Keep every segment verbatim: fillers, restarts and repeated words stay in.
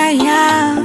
Ayaya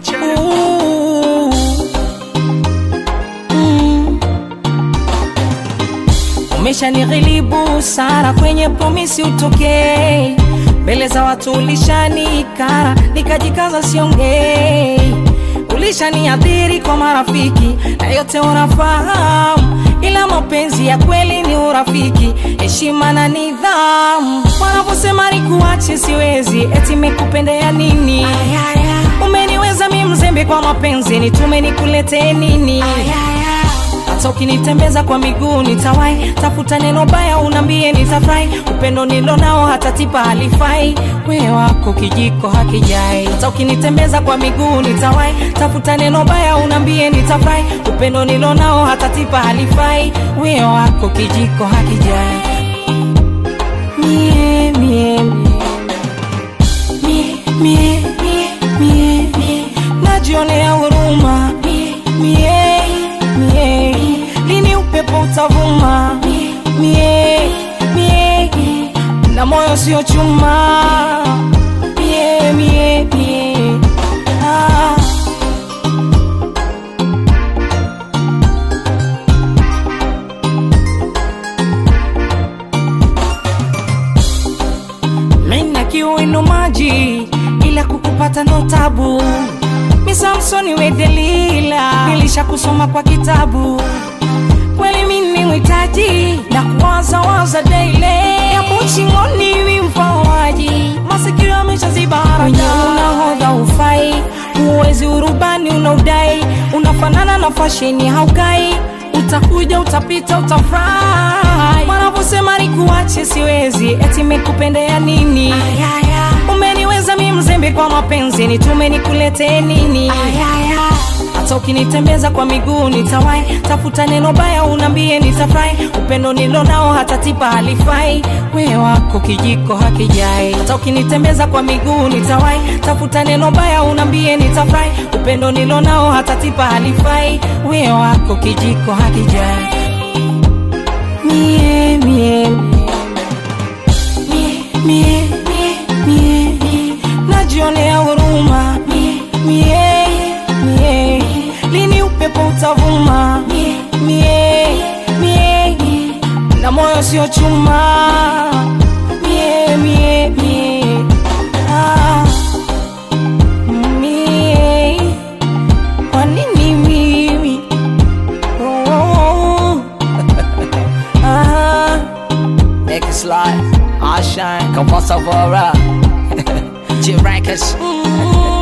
Umesha nighilibu Sara kwenye promisi utokei mbele za watu ulishanikara nikajikaza siongei ulishaniadhiri kwa marafiki na yote unafahamu ila mapenzi ya kweli ni urafiki heshima na nidhamu wanaposema nikuache siwezi eti nimekupendea nini Ayaya. Umeniweza mimi mzembe kwa mapenzi nitume nikulete nini Ayaya. Hata ukinitembeza kwa miguu nitawai tafuta neno baya unambie nitafurahi upendo nilo nao hata tipa halifai wewe wako kijiko hakijai hata ukinitembeza kwa miguu nitawai tafuta neno baya unambie nitafurahi upendo nilo nao hata tipa halifai wewe wako kijiko hakijai mie mie mie mie mie mie najionea huruma mie mie mie lini upepo utavuma mie mie na moyo sio chuma mie mie mie ah. Mina kiu ino maji ila kukupata ndo tabu Mi Samsoni we Delila nilisha kusoma kwa kitabu kweli mimi uhitaji na kuwaza waza daily ya mchingoni wimfawaji masikio yameshaziba haraka unahodha ufai uwezi urubani unaudai unafanana na fashion haukai utakuja utapita utafurahi wanaposema nikuache siwezi eti nimekupendea nini Ayaya. Umeniweza mimi mzembe kwa mapenzi nitume nikulete nini Ayaya. Hata ukinitembeza kwa miguu nitawai tafuta neno baya unambie nitafurahi upendo nilo nao hata tipa halifai wewe wako kijiko hakijai hata ukinitembeza kwa miguu nitawai tafuta neno baya unambie nitafurahi upendo nilo nao hata tipa halifai wewe wako kijiko hakijai mie mie mie mie mie mie najionea huruma mie mie mie lini upepo utavuma mie mie mie na moyo sio chuma mie mie mie ah mie kwa nini mimi oh ah Make it slide I shine come pass over G Records